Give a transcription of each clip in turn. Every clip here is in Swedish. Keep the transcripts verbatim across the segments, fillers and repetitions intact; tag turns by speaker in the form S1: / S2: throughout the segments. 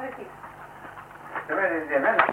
S1: Det var det, det var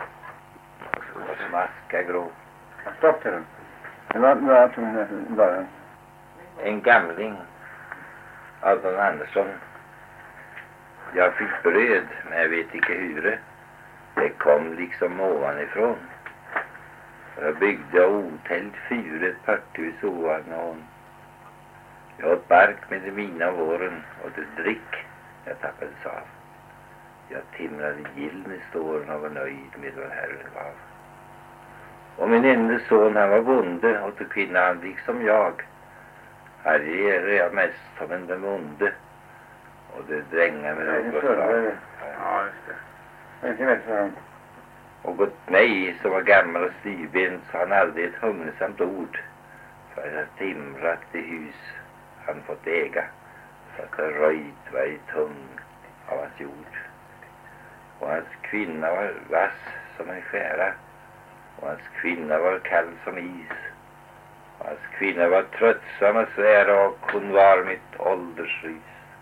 S2: Smaska grå.
S1: Stopp till den. Det var, det var som en början.
S2: En gamling, Alton Andersson. Jag fick bröd, men jag vet inte hur. Det kom liksom ovanifrån. Jag byggde otällt fyra ett parthus ovan och jag åt bark med de mina våren och det drick jag tappades av. Jag timrade gill i ståren och var nöjd med vad Herren gav. Och min enda son, han var bonde och till kvinnan liksom jag. Här ger jag mest som en demonde. Och det drängar med något slag.
S1: Ja, just det. Det är inte vet för honom.
S2: Och åt mig som var gammal och styvbent så han aldrig ett hungresamt ord. För jag timrat i hus han fått äga. Så att det röjt varje tung av hans jord. Och hans kvinna var vass som en skära. Och hans kvinna var kall som is. Och hans kvinna var tröttsam och svära och hon var mitt åldersrys.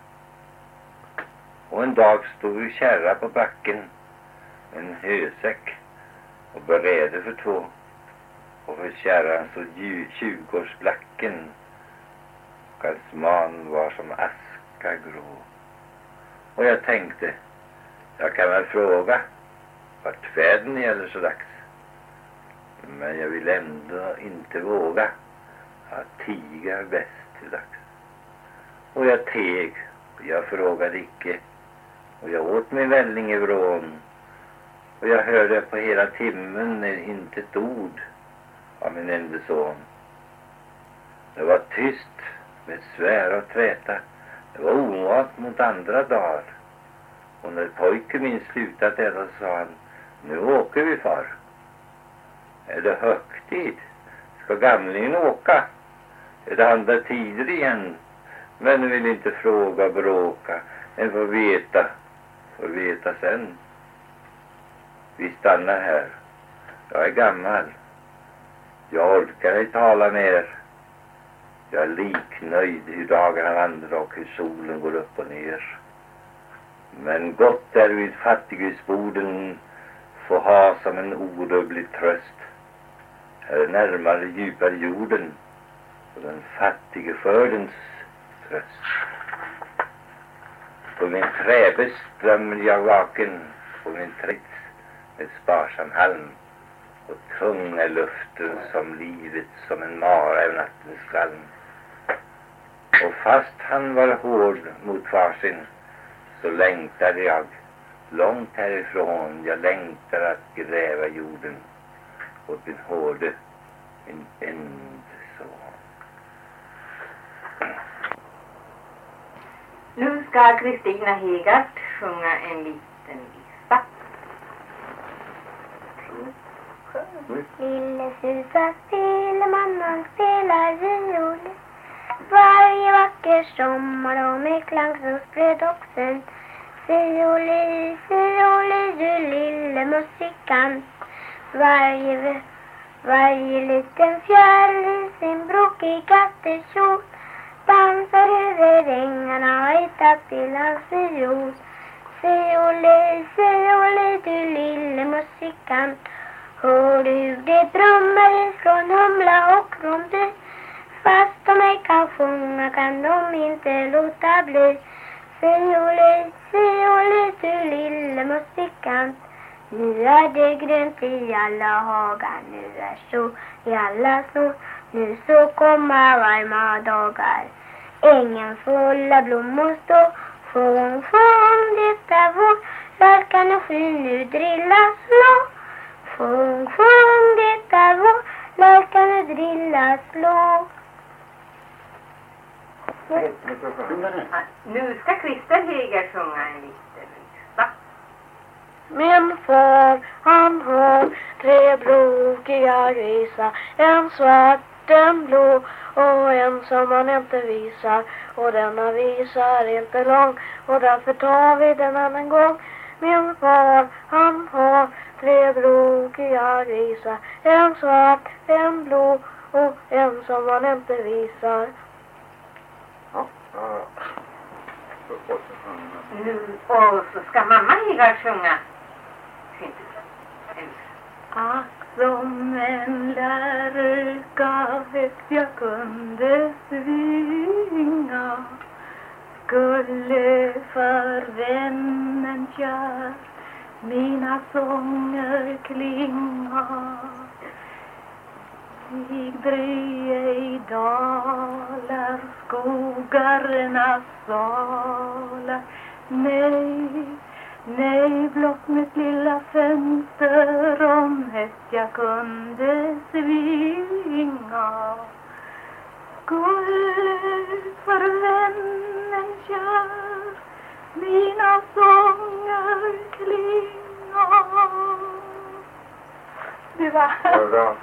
S2: Och en dag stod vi kärra på backen med en hösäck och beredde för två. Och för kärran så tjugoårsblacken och hans man var som aska grå. Och jag tänkte, jag kan väl fråga vart färden gäller så dags. Men jag vill ändå inte våga att tiga bäst till dags. Och jag teg och jag frågade icke. Och jag åt min välling i vrån. Och jag hörde på hela timmen inte ett ord av min enda son. Det var tyst med svär och träta. Det var ovant mot andra dagar. Och när pojken min slutat äta sa han, nu åker vi far. Är det högtid? Ska gamlingen åka? Är det andra tider igen? Men vill inte fråga bråka. En får veta. Får veta sen. Vi stannar här. Jag är gammal. Jag orkar inte tala mer. Jag är liknöjd hur dagarna vandrar och hur solen går upp och ner. Men gott är vid fattighusborden få ha som en orubblig tröst. Här är närmare djupare jorden och den fattige skördens tröst. På min träbest drömmer jag vaken på min trits med sparsam halm och tung är luften som livet som en mara över nattens skvalm. Och fast han var hård mot farsin så längtade jag långt härifrån. Jag längtar att gräva jorden åt min hårde, min enda son.
S3: Nu ska Kristina Hegart sjunga en liten visa.
S4: Lille Susa spelar, mamman spelar viol. Varje vacker sommar och med klang så spred oxen. Fioli, fioli, du lille musikant. Varje, varje liten fjäril i sin brokiga kattekjol dansar över ängarna och i takt till hans fiol. Fioli, fioli, du lille musikant. Hör du det brummar ifrån humla och kromdy? Fast de ej kan sjunga kan de inte låta bli. Fioli, fioli, du lille musikant. Nu är det grönt i alla hagar, nu är så i alla snor. Nu så kommer varma dagar. Ängen full av blommor stå. Fång, fång, det är vår. Lärkan och sky nu drillar slå. Fång, fång, det är vår. Lärkan och drillar slå.
S3: Nu ska Christer Hegart sjunga en liten visa.
S5: Min far, han har tre brokiga grisar. En svart, en blå och en som man inte visar. Och denna visar inte lång och därför tar vi den annan gång. Min far, han har tre brokiga grisar. En svart, en blå och en som man inte visar.
S1: Ja, ja.
S3: Nu, och så ska mamma Higar sjunga. Fint. En
S5: Ack som en lärka högt jag kunde svinga, skulle för vännen kär mina sånger klinga. I dröje i dalar, skogarnas salar, nej, nej, blott mitt lilla fönster om högt jag kunde svinga. Skulle för vännen kär mina sånger klinga. Det var...
S1: Bra.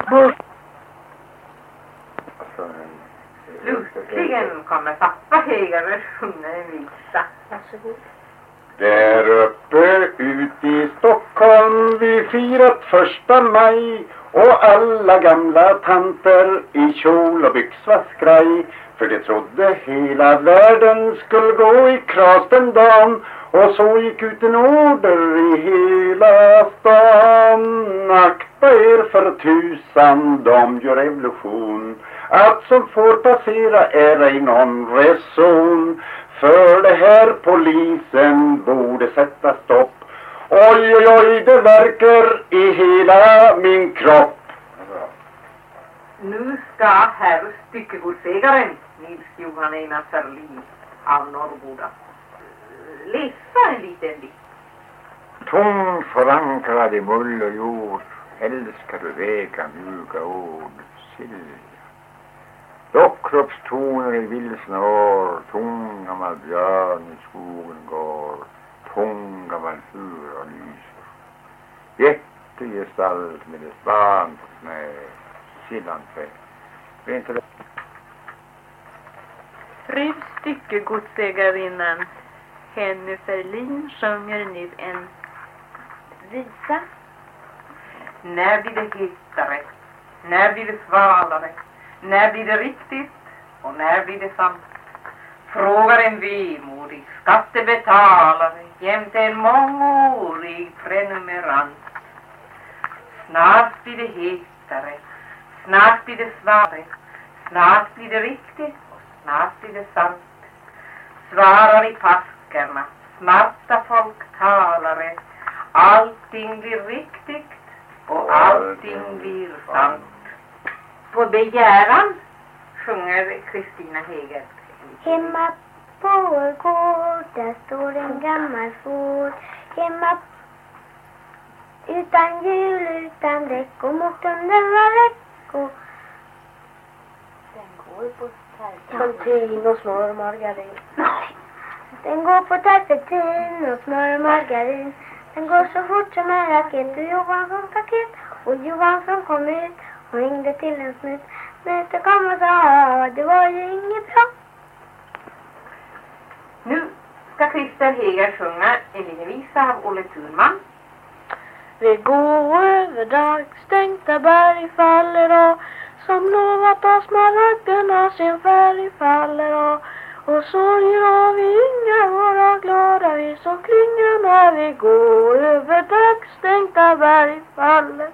S3: Slutligen kommer pappa Higar och sjunga en visa.
S5: Varsågod.
S1: Där uppe ut i Stockholm vi firat första maj, och alla gamla tanter i kjol och byxvaskraj, för de trodde hela världen skulle gå i kras den dagen. Och så gick ut en order i hela stan: akta er för tusan, de gör revolution. Att som får passera är ej någon reson. För det här polisen borde sätta stopp. Oj, oj, oj, det verkar i hela min kropp.
S3: Nu ska herr styckegodsägaren Nils Johan Einar Ferlin av Norrboda läsa en liten dikt.
S6: Tung förankrad i mull och jord, älskar du väga mjuka ord, Silja. Dockkroppstoner i vilsna år, tung gammal björn i skogen går, tung gammal fura lyser. Jättegestalt med dess barn på knä, Sillan fett. Det är inte det.
S5: Fru styckegodsägarinnan Henny Ferlin sjunger nu en visa.
S3: När blir det hetare? När blir det svalare? När blir det riktigt? Och när blir det sant? Frågar en vemodig skattebetalare jämte en mångårig prenumerant. Snart blir det hetare, snart blir det svalare, snart blir det riktigt och snart blir det sant. Svarar i paskerna, smarta folktalare, allting blir riktigt och allting blir sant. På begäran sjunger Kristina Heger.
S4: Hemma på vår gård, där står en gammal fård. Hemma utan hjul, utan däck och motorn den var veckor.
S5: Den går på terpentin och smör och margarin.
S4: Den går på terpentin och smör och margarin. Den går så fort som en raket och Johan från paket. Och Johan som kom ut och ringde till en snut. Snuten kom och sa, det var ju inget bra.
S3: Nu ska Christer Heger sjunga en liten visa av Olle Thunman.
S5: Vi går över dagstänkta berg faller och som lovat oss smaragderna sin färg faller och och sorger av vi inga våra glada vi som klingar när vi går över dagstänkta berg faller.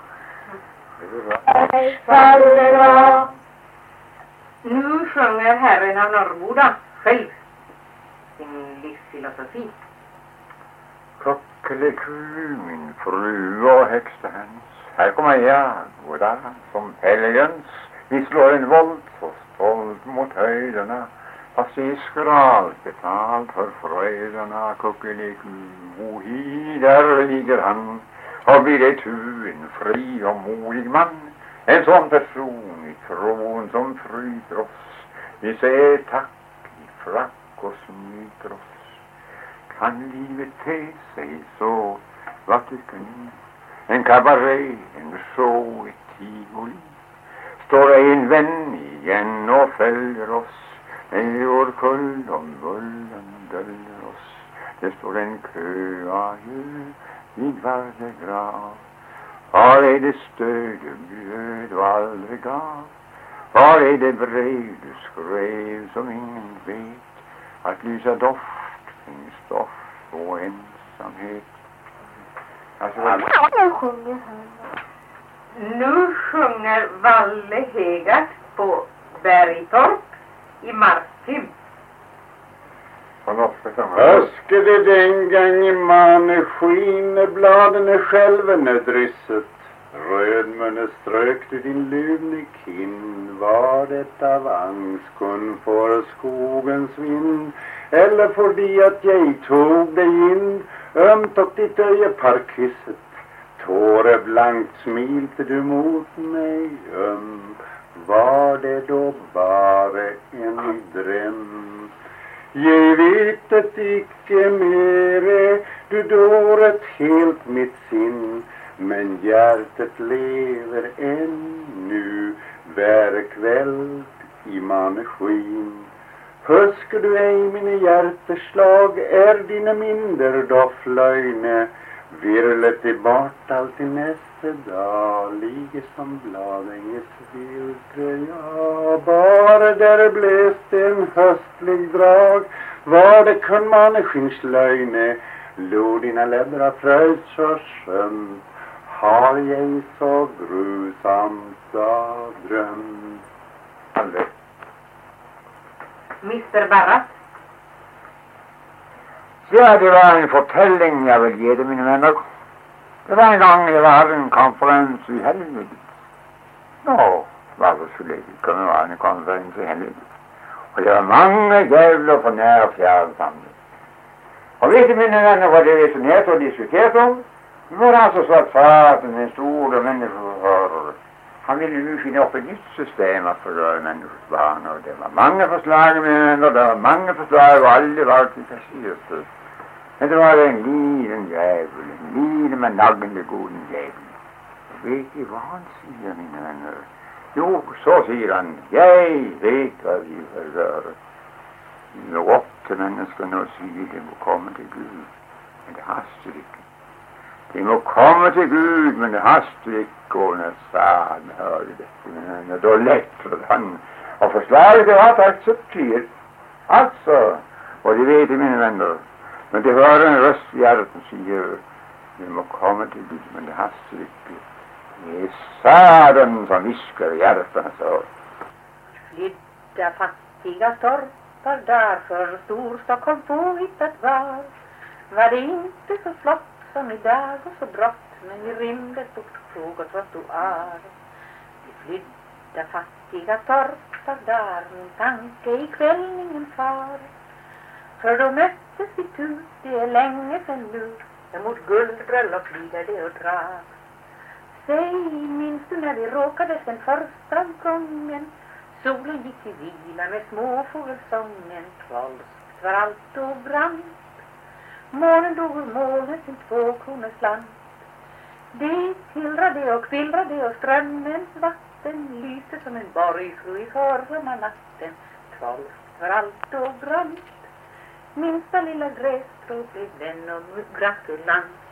S5: Berg faller och
S3: Nu sjunger herren av Norrboda själv sin livsfilosofi.
S6: Kockeliku, min fru och högsta höns. Här kommer jag, goda som helgens. Vi slår en volt så stolt mot höjderna. Fast vi skralt betalt för fröjderna. Kockeliku, ohi, där ligger han. Och blir det tu en fri och modig man. En sån person i tron som fryder oss. Vi säger tack i frack och smyter oss. Kan livet te sig så? Vad tycker ni? En kabaré, en show, ett tivoli. Står en vän igen och följer oss. En jord full om bullen döljer oss. Det står en kö adjö vid varje grav. Var är det stöd du bjöd och aldrig gav? Var är det brev du skrev som ingen vet? Att lysa doft kring stoff och ensamhet. Alltså,
S5: Nu sjunger han.
S3: Nu sjunger Valle Hegart på Bergtorp i Martim.
S6: på norska sånger.
S1: Öske det den gången man skiner bladen är själven drysset. Rödmunne strök du din luvne kinn. Var det av angskun för skogens vind? Eller för det att jag tog dig in ömt och ditt öje parkisset? Tåre blankt smilte du mot mig öm. Var det då bara en dröm? Jag vet det icke mere, du dåret helt mitt sinn. Men hjärtat lever ännu, vär kväll i maneskin. Huskar du ej mina hjärteslag, är dina minder då flöjne. Virlet i bort allt i nästa dag, ligger som bladänges viltröja. Bara där bläste en höstlig drag, var det kun maneskins löjne. Lod dina läbbra fröjd så skönt, har jag så grusamt av dröm.
S6: Aldrig.
S3: mister Barras.
S6: Ja, det var en fortelling jag vill ge dig, mina vänner. Det var en gång jag hade en konferens i helvetet. Nå, varför skulle det kunna vara en konferens i helvetet? Och det var många jävlar på när och fjärran samtidigt. Och vet du, mina vänner, vad det resonerat och diskuterat om? Det var alltså så att faten, den stora människoförare, han ville nu finna upp ett nytt system att förröra människors barn. Och det var många förslag, mina vänner, det var många förslag och alla var till kassetter. Men det var en liten jävel, en liten men naggande goden jävel. Och vet du vad han säger, mina vänner? Jo, så säger han, jag vet vad vi förrör. Nå upp till människorna och säger de må komma till Gud. Men det hastar inte. De må komma till Gud, men det hastar inte. Och när Svan hörde det, då lättade han. Och förslaget det var accepterat. Alltså, och det vet du, mina vänner. Men det var en röst i hjärtat som säger, de må komma till Gud, men det hastar inte. Det är Svan som viskar i hjärtat, så.
S3: Flydda fattiga torpar därför Storstockholm påhittat var. Var det inte så flott som idag och så brått, men vi rymde stort tåg och trottoar. Vi flydda fattiga torpar där min tanke i kvällningen far. För då möttes vi tu, det är länge sedan nu, där mot guldbröllop lider det och drar. Säg, minns du när vi råkades den första gången? Solen gick i vila med småfågelsången, trolskt var allt och brant. Månen dog ur molnet sin två kronors land. Det tillrade och kvillrade och strömmens vatten lyste som en borgsjö i förra natten. Trolskt var allt och brant. Minsta lilla grässtrå blev vän och gratulant.